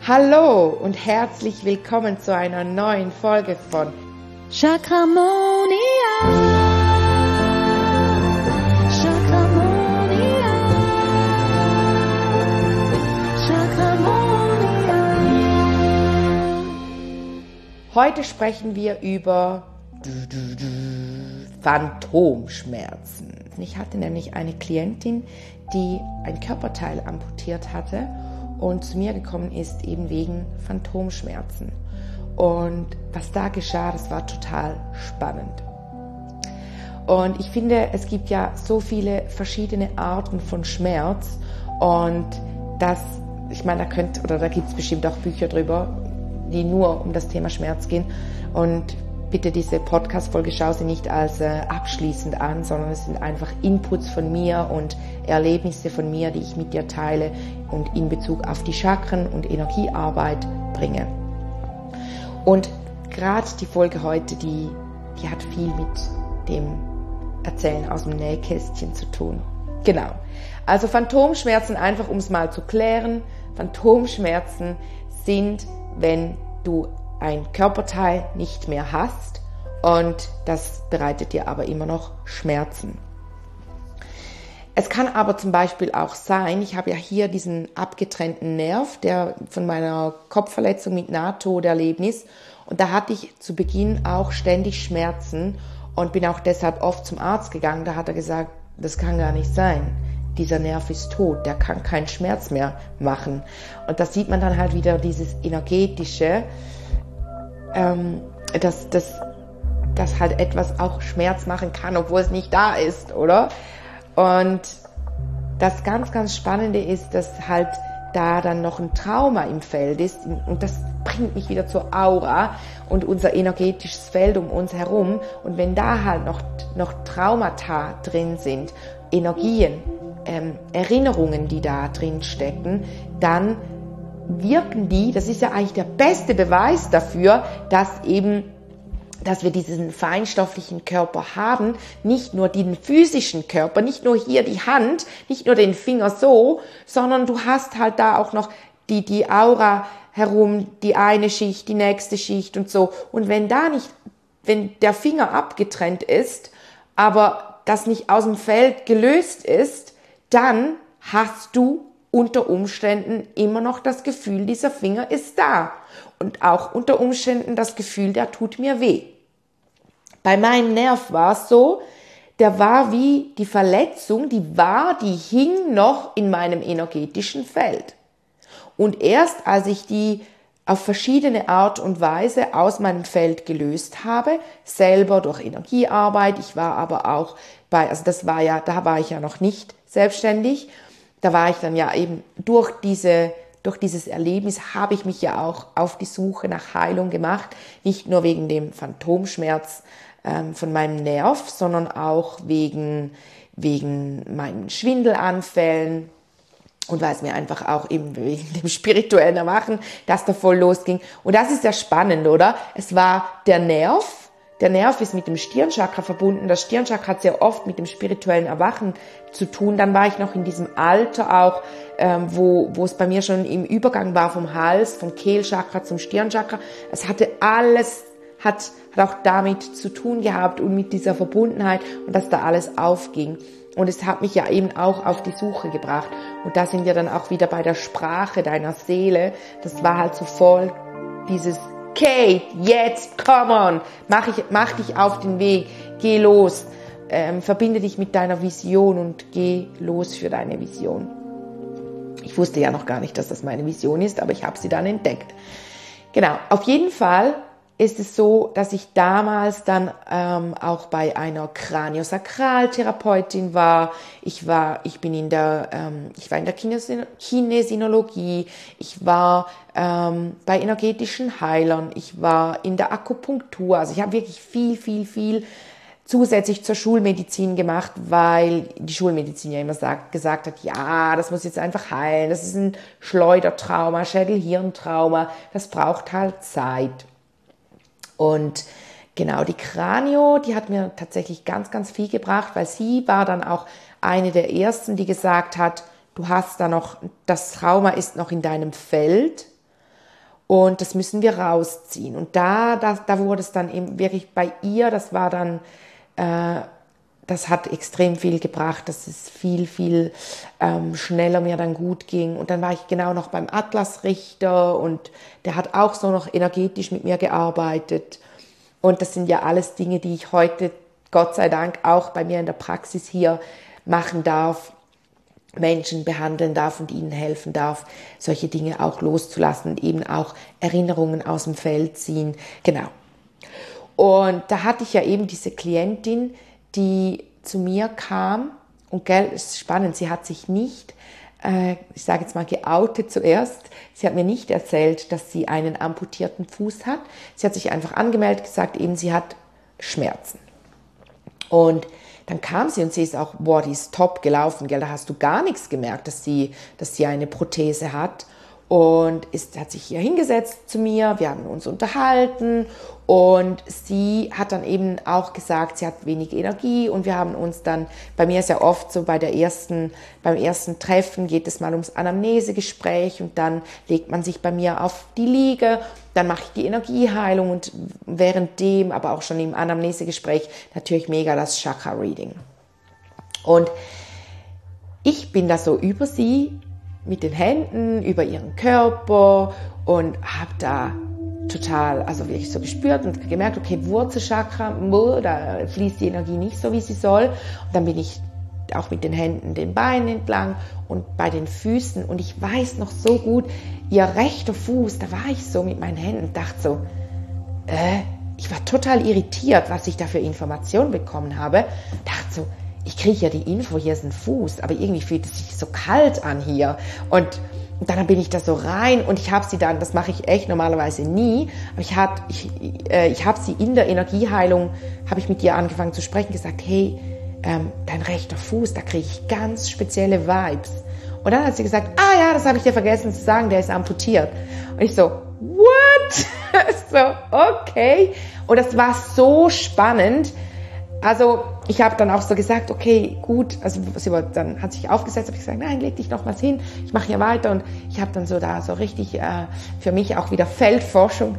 Hallo und herzlich willkommen zu einer neuen Folge von Chakramonia. Chakramonia. Chakramonia. Heute sprechen wir über Phantomschmerzen. Ich hatte nämlich eine Klientin, die ein Körperteil amputiert hatte und zu mir gekommen ist eben wegen Phantomschmerzen. Und was da geschah, das war total spannend. Und ich finde, es gibt ja so viele verschiedene Arten von Schmerz und da gibt es bestimmt auch Bücher drüber, die nur um das Thema Schmerz gehen. Und bitte diese Podcast-Folge schau sie nicht als abschließend an, sondern es sind einfach Inputs von mir und Erlebnisse von mir, die ich mit dir teile und in Bezug auf die Chakren und Energiearbeit bringe. Und gerade die Folge heute, die hat viel mit dem Erzählen aus dem Nähkästchen zu tun. Genau. Also Phantomschmerzen, einfach um es mal zu klären. Phantomschmerzen sind, wenn du ein Körperteil nicht mehr hast und das bereitet dir aber immer noch Schmerzen. Es kann aber zum Beispiel auch sein, ich habe ja hier diesen abgetrennten Nerv, der von meiner Kopfverletzung mit Nahtoderlebnis, und da hatte ich zu Beginn auch ständig Schmerzen und bin auch deshalb oft zum Arzt gegangen. Da hat er gesagt, das kann gar nicht sein. Dieser Nerv ist tot, der kann keinen Schmerz mehr machen. Und da sieht man dann halt wieder dieses energetische, dass halt etwas auch Schmerz machen kann, obwohl es nicht da ist, oder? Und das ganz, ganz Spannende ist, dass halt da dann noch ein Trauma im Feld ist und das bringt mich wieder zur Aura und unser energetisches Feld um uns herum. Und wenn da halt noch Traumata drin sind, Energien, Erinnerungen, die da drin stecken, dann wirken die, das ist ja eigentlich der beste Beweis dafür, dass wir diesen feinstofflichen Körper haben, nicht nur den physischen Körper, nicht nur hier die Hand, nicht nur den Finger so, sondern du hast halt da auch noch die Aura herum, die eine Schicht, die nächste Schicht und so. Und wenn der Finger abgetrennt ist, aber das nicht aus dem Feld gelöst ist, dann hast du unter Umständen immer noch das Gefühl, dieser Finger ist da. Und auch unter Umständen das Gefühl, der tut mir weh. Bei meinem Nerv war es so, der war wie die Verletzung, die hing noch in meinem energetischen Feld. Und erst als ich die auf verschiedene Art und Weise aus meinem Feld gelöst habe, selber durch Energiearbeit, ich war aber auch da war ich ja noch nicht selbstständig, da war ich dann ja eben durch dieses Erlebnis habe ich mich ja auch auf die Suche nach Heilung gemacht, nicht nur wegen dem Phantomschmerz von meinem Nerv, sondern auch wegen meinen Schwindelanfällen und weil es mir einfach auch eben wegen dem spirituellen Erwachen, das da voll losging. Und das ist ja spannend, oder? Es war der Nerv. Der Nerv ist mit dem Stirnchakra verbunden. Das Stirnchakra hat sehr oft mit dem spirituellen Erwachen zu tun. Dann war ich noch in diesem Alter auch, wo es bei mir schon im Übergang war vom Hals, vom Kehlchakra zum Stirnchakra. Es hatte alles, hat auch damit zu tun gehabt und mit dieser Verbundenheit und dass da alles aufging. Und es hat mich ja eben auch auf die Suche gebracht. Und da sind wir dann auch wieder bei der Sprache deiner Seele. Das war halt so voll dieses Kate, jetzt, come on, mach dich auf den Weg, geh los, verbinde dich mit deiner Vision und geh los für deine Vision. Ich wusste ja noch gar nicht, dass das meine Vision ist, aber ich habe sie dann entdeckt. Genau, auf jeden Fall ist es so, dass ich damals dann auch bei einer Kraniosakraltherapeutin war. Ich war in der Kinesiologie, ich war bei energetischen Heilern, ich war in der Akupunktur. Also ich habe wirklich viel zusätzlich zur Schulmedizin gemacht, weil die Schulmedizin ja immer gesagt hat, ja, das muss jetzt einfach heilen, das ist ein Schleudertrauma, Schädel-Hirntrauma, das braucht halt Zeit. Und genau, die Kranio, die hat mir tatsächlich ganz, ganz viel gebracht, weil sie war dann auch eine der ersten, die gesagt hat, du hast da noch, das Trauma ist noch in deinem Feld Und das müssen wir rausziehen. Und da wurde es dann eben wirklich bei ihr, das war dann, das hat extrem viel gebracht, dass es viel, viel schneller mir dann gut ging. Und dann war ich genau noch beim Atlasrichter und der hat auch so noch energetisch mit mir gearbeitet. Und das sind ja alles Dinge, die ich heute, Gott sei Dank, auch bei mir in der Praxis hier machen darf, Menschen behandeln darf und ihnen helfen darf, solche Dinge auch loszulassen und eben auch Erinnerungen aus dem Feld ziehen. Genau. Und da hatte ich ja eben diese Klientin, die zu mir kam und gell, ist spannend, sie hat sich nicht, ich sage jetzt mal geoutet zuerst, sie hat mir nicht erzählt, dass sie einen amputierten Fuß hat. Sie hat sich einfach angemeldet, gesagt, eben sie hat Schmerzen. Und dann kam sie und sie ist auch, boah, die ist top gelaufen, gell, da hast du gar nichts gemerkt, dass sie eine Prothese hat. Und hat sich hier hingesetzt zu mir, wir haben uns unterhalten und sie hat dann eben auch gesagt, sie hat wenig Energie und wir haben uns dann, bei mir ist ja oft so, beim ersten Treffen geht es mal ums Anamnesegespräch und dann legt man sich bei mir auf die Liege, dann mache ich die Energieheilung und währenddem, aber auch schon im Anamnesegespräch natürlich mega das Chakra-Reading. Und ich bin da so über sie mit den Händen über ihren Körper und habe da total, also wirklich so gespürt und gemerkt, okay, Wurzelchakra, da fließt die Energie nicht so, wie sie soll. Und dann bin ich auch mit den Händen den Beinen entlang und bei den Füßen. Und ich weiß noch so gut, ihr rechter Fuß, da war ich so mit meinen Händen und dachte so, ich war total irritiert, was ich da für Informationen bekommen habe. Dachte so, ich kriege ja die Info, hier ist ein Fuß, aber irgendwie fühlt es sich so kalt an hier. Und dann bin ich da so rein und ich habe sie dann, das mache ich echt normalerweise nie, aber ich habe sie in der Energieheilung, habe ich mit ihr angefangen zu sprechen, gesagt, hey, dein rechter Fuß, da kriege ich ganz spezielle Vibes. Und dann hat sie gesagt, ja, das habe ich dir vergessen zu sagen, der ist amputiert. Und ich so, what? So, okay. Und das war so spannend. Also ich habe dann auch so gesagt, okay, gut, also dann hat sich aufgesetzt, habe ich gesagt, nein, leg dich nochmals hin, ich mache hier weiter und ich habe dann so da so richtig für mich auch wieder Feldforschung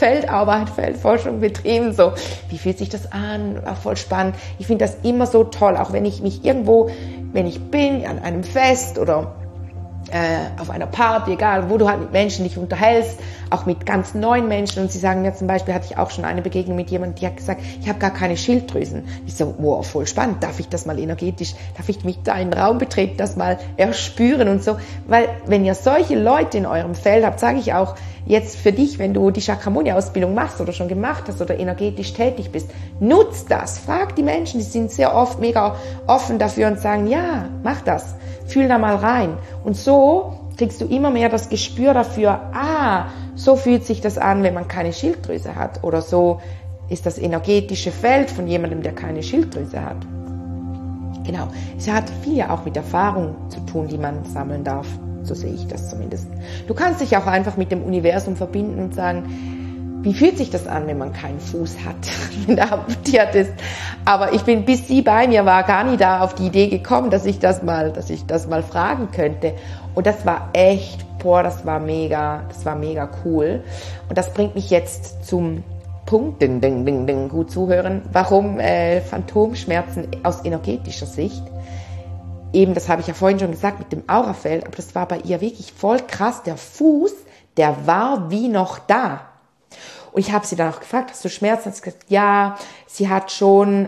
betrieben, so, wie fühlt sich das an, war voll spannend. Ich finde das immer so toll, auch wenn ich mich irgendwo, wenn ich bin, an einem Fest oder auf einer Party, egal, wo du halt mit Menschen dich unterhältst, auch mit ganz neuen Menschen und sie sagen mir zum Beispiel, hatte ich auch schon eine Begegnung mit jemandem, die hat gesagt, ich habe gar keine Schilddrüsen. Ich so, wow, voll spannend, darf ich das mal energetisch, darf ich mich da in den Raum betreten, das mal erspüren und so, weil wenn ihr solche Leute in eurem Feld habt, sage ich auch jetzt für dich, wenn du die Chakramuni-Ausbildung machst oder schon gemacht hast oder energetisch tätig bist, nutzt das, frag die Menschen, die sind sehr oft mega offen dafür und sagen, ja, mach das. Fühl da mal rein. Und so kriegst du immer mehr das Gespür dafür, so fühlt sich das an, wenn man keine Schilddrüse hat. Oder so ist das energetische Feld von jemandem, der keine Schilddrüse hat. Genau. Es hat viel ja auch mit Erfahrung zu tun, die man sammeln darf. So sehe ich das zumindest. Du kannst dich auch einfach mit dem Universum verbinden und sagen, wie fühlt sich das an, wenn man keinen Fuß hat, wenn der amputiert ist? Aber bis sie bei mir war, gar nie da auf die Idee gekommen, dass ich das mal fragen könnte. Und das war echt, das war mega cool. Und das bringt mich jetzt zum Punkt, gut zuhören, warum Phantomschmerzen aus energetischer Sicht. Eben, das habe ich ja vorhin schon gesagt mit dem Aurafeld, aber das war bei ihr wirklich voll krass. Der Fuß, der war wie noch da. Und ich habe sie dann auch gefragt, hast du Schmerzen? Hat sie gesagt, ja, sie hat schon,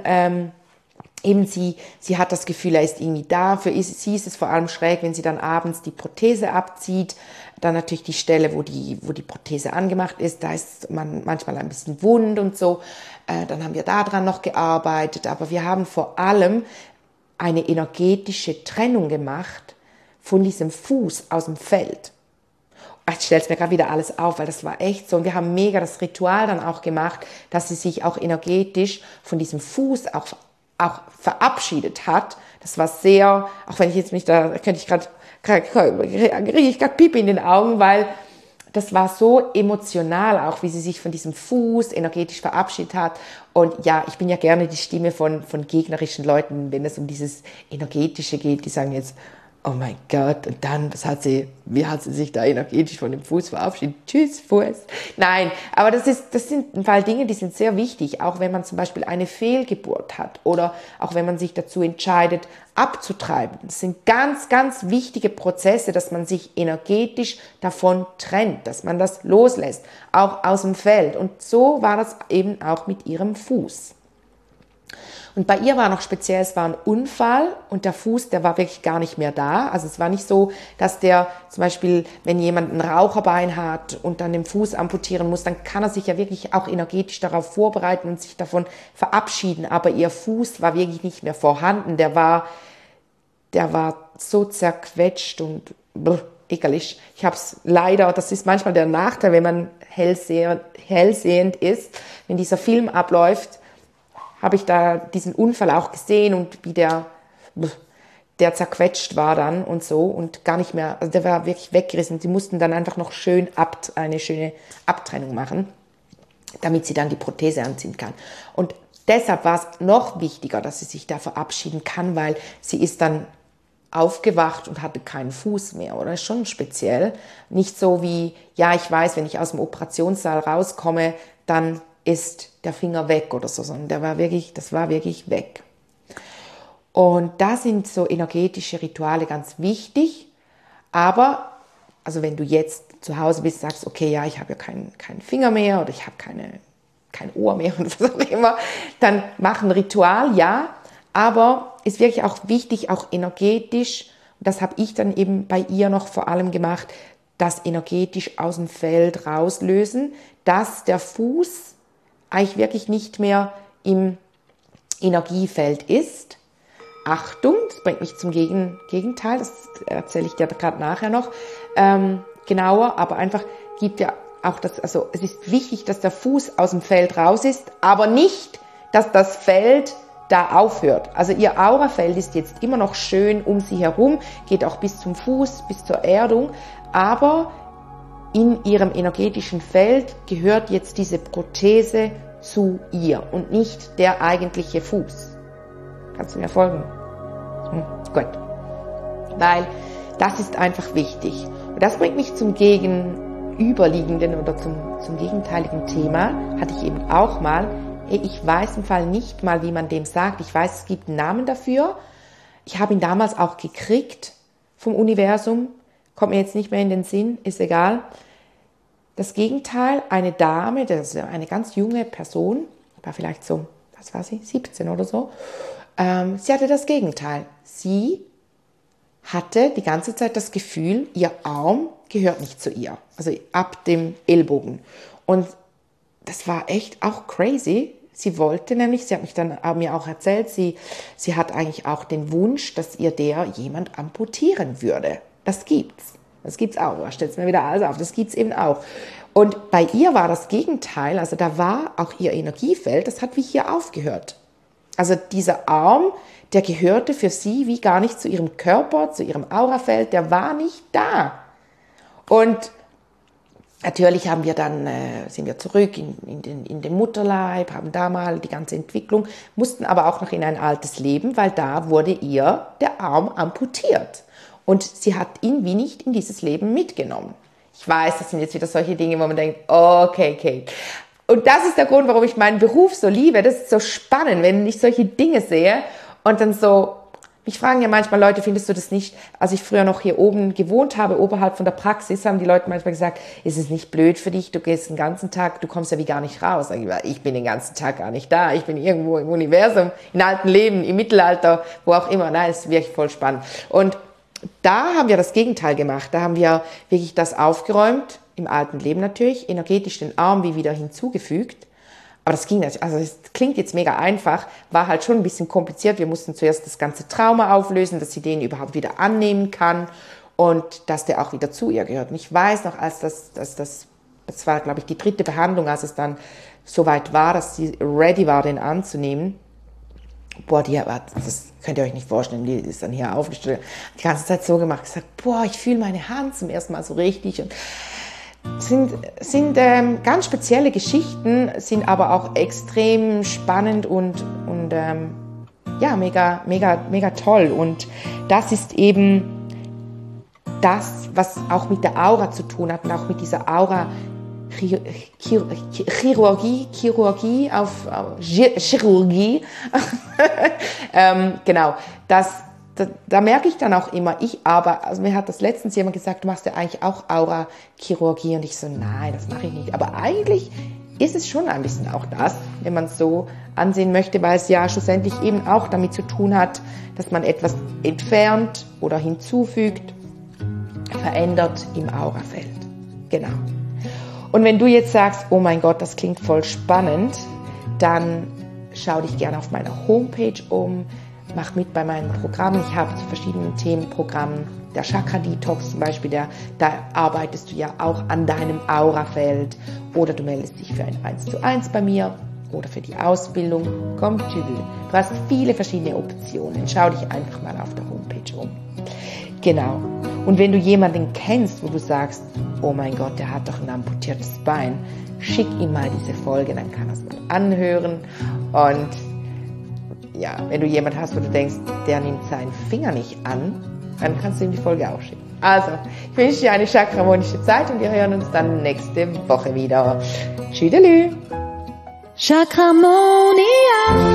sie hat das Gefühl, er ist irgendwie da. Für sie ist es vor allem schräg, wenn sie dann abends die Prothese abzieht. Dann natürlich die Stelle, wo die Prothese angemacht ist, da ist man manchmal ein bisschen wund und so. Dann haben wir daran noch gearbeitet. Aber wir haben vor allem eine energetische Trennung gemacht von diesem Fuß aus dem Feld. Ich stelle es mir gerade wieder alles auf, weil das war echt so. Und wir haben mega das Ritual dann auch gemacht, dass sie sich auch energetisch von diesem Fuß auch verabschiedet hat. Das war sehr, auch wenn ich jetzt mich da, kriege ich gerade Pipi in den Augen, weil das war so emotional auch, wie sie sich von diesem Fuß energetisch verabschiedet hat. Und ja, ich bin ja gerne die Stimme von gegnerischen Leuten, wenn es um dieses Energetische geht. Die sagen jetzt, oh mein Gott, und dann, wie hat sie sich da energetisch von dem Fuß verabschiedet? Tschüss, Fuß. Nein, aber das sind im Fall Dinge, die sind sehr wichtig, auch wenn man zum Beispiel eine Fehlgeburt hat oder auch wenn man sich dazu entscheidet, abzutreiben. Das sind ganz, ganz wichtige Prozesse, dass man sich energetisch davon trennt, dass man das loslässt, auch aus dem Feld. Und so war das eben auch mit ihrem Fuß. Und bei ihr war noch speziell, es war ein Unfall und der Fuß, der war wirklich gar nicht mehr da. Also es war nicht so, dass der zum Beispiel, wenn jemand ein Raucherbein hat und dann den Fuß amputieren muss, dann kann er sich ja wirklich auch energetisch darauf vorbereiten und sich davon verabschieden. Aber ihr Fuß war wirklich nicht mehr vorhanden. Der war so zerquetscht und ekelig. Ich habe es leider, das ist manchmal der Nachteil, wenn man hellsehend ist, wenn dieser Film abläuft, habe ich da diesen Unfall auch gesehen und wie der zerquetscht war dann und so und gar nicht mehr, also der war wirklich weggerissen. Sie mussten dann einfach noch eine schöne Abtrennung machen, damit sie dann die Prothese anziehen kann. Und deshalb war es noch wichtiger, dass sie sich da verabschieden kann, weil sie ist dann aufgewacht und hatte keinen Fuß mehr, oder? Schon speziell. Nicht so wie, ja, ich weiß, wenn ich aus dem Operationssaal rauskomme, dann ist der Finger weg oder so, sondern das war wirklich weg. Und da sind so energetische Rituale ganz wichtig, aber, also wenn du jetzt zu Hause bist, sagst, okay, ja, ich habe ja keinen Finger mehr oder ich habe kein Ohr mehr und was auch immer, dann mach ein Ritual, ja, aber ist wirklich auch wichtig, auch energetisch, und das habe ich dann eben bei ihr noch vor allem gemacht, das energetisch aus dem Feld rauslösen, dass der Fuß eigentlich wirklich nicht mehr im Energiefeld ist. Achtung, das bringt mich zum Gegenteil, das erzähle ich dir gerade nachher noch genauer, aber einfach gibt ja auch das, also es ist wichtig, dass der Fuß aus dem Feld raus ist, aber nicht, dass das Feld da aufhört. Also ihr Aurafeld ist jetzt immer noch schön um sie herum, geht auch bis zum Fuß, bis zur Erdung, aber in ihrem energetischen Feld gehört jetzt diese Prothese zu ihr und nicht der eigentliche Fuß. Kannst du mir folgen? Gut. Weil das ist einfach wichtig. Und das bringt mich zum gegenüberliegenden oder zum gegenteiligen Thema. Hatte ich eben auch mal. Ich weiß im Fall nicht mal, wie man dem sagt. Ich weiß, es gibt einen Namen dafür. Ich habe ihn damals auch gekriegt vom Universum. Kommt mir jetzt nicht mehr in den Sinn, ist egal. Das Gegenteil, eine Dame, das ist eine ganz junge Person, war vielleicht so, was war sie, 17 oder so, sie hatte das Gegenteil. Sie hatte die ganze Zeit das Gefühl, ihr Arm gehört nicht zu ihr, also ab dem Ellbogen. Und das war echt auch crazy. Sie wollte nämlich, sie hat mich dann mir auch erzählt, sie hat eigentlich auch den Wunsch, dass ihr jemand amputieren würde. Das gibt's. Das gibt's auch. Da stellt es mir wieder alles auf. Das gibt's eben auch. Und bei ihr war das Gegenteil. Also da war auch ihr Energiefeld, das hat wie hier aufgehört. Also dieser Arm, der gehörte für sie wie gar nicht zu ihrem Körper, zu ihrem Aurafeld. Der war nicht da. Und natürlich sind wir zurück in den Mutterleib, haben da mal die ganze Entwicklung, mussten aber auch noch in ein altes Leben, weil da wurde ihr der Arm amputiert. Und sie hat ihn wie nicht in dieses Leben mitgenommen. Ich weiß, das sind jetzt wieder solche Dinge, wo man denkt, okay. Und das ist der Grund, warum ich meinen Beruf so liebe. Das ist so spannend, wenn ich solche Dinge sehe und dann so, mich fragen ja manchmal Leute, findest du das nicht, als ich früher noch hier oben gewohnt habe, oberhalb von der Praxis, haben die Leute manchmal gesagt, ist es nicht blöd für dich, du gehst den ganzen Tag, du kommst ja wie gar nicht raus. Ich bin den ganzen Tag gar nicht da, ich bin irgendwo im Universum, in alten Leben, im Mittelalter, wo auch immer. Nein, es ist wirklich voll spannend. Und da haben wir das Gegenteil gemacht. Da haben wir wirklich das aufgeräumt, im alten Leben natürlich, energetisch den Arm wie wieder hinzugefügt. Aber das ging nicht. Also es klingt jetzt mega einfach, war halt schon ein bisschen kompliziert. Wir mussten zuerst das ganze Trauma auflösen, dass sie den überhaupt wieder annehmen kann und dass der auch wieder zu ihr gehört. Und ich weiß noch, als das war, glaube ich, die 3. Behandlung, als es dann soweit war, dass sie ready war, den anzunehmen. Boah, das könnt ihr euch nicht vorstellen, die ist dann hier aufgestellt, die ganze Zeit so gemacht, gesagt, ich fühle meine Hand zum ersten Mal so richtig und sind ganz spezielle Geschichten, sind aber auch extrem spannend und mega toll. Und das ist eben das, was auch mit der Aura zu tun hat und auch mit dieser Aura Chirurgie auf Chirurgie, genau, da merke ich dann auch immer, also mir hat das letztens jemand gesagt, du machst ja eigentlich auch Aura-Chirurgie, und ich so, nein, das mache ich nicht, aber eigentlich ist es schon ein bisschen auch das, wenn man es so ansehen möchte, weil es ja schlussendlich eben auch damit zu tun hat, dass man etwas entfernt oder hinzufügt, verändert im Aurafeld, genau. Und wenn du jetzt sagst, oh mein Gott, das klingt voll spannend, dann schau dich gerne auf meiner Homepage um, mach mit bei meinen Programmen. Ich habe zu verschiedenen Themenprogrammen, der Chakra Detox zum Beispiel, da arbeitest du ja auch an deinem Aurafeld, oder du meldest dich für ein 1:1 bei mir oder für die Ausbildung. Komm, Tübel. Du hast viele verschiedene Optionen. Schau dich einfach mal auf der Homepage um. Genau. Und wenn du jemanden kennst, wo du sagst, oh mein Gott, der hat doch ein amputiertes Bein, schick ihm mal diese Folge, dann kann er es mal anhören. Und ja, wenn du jemanden hast, wo du denkst, der nimmt seinen Finger nicht an, dann kannst du ihm die Folge auch schicken. Also, ich wünsche dir eine chakramonische Zeit und wir hören uns dann nächste Woche wieder. Tschüdelü! Chakramonia.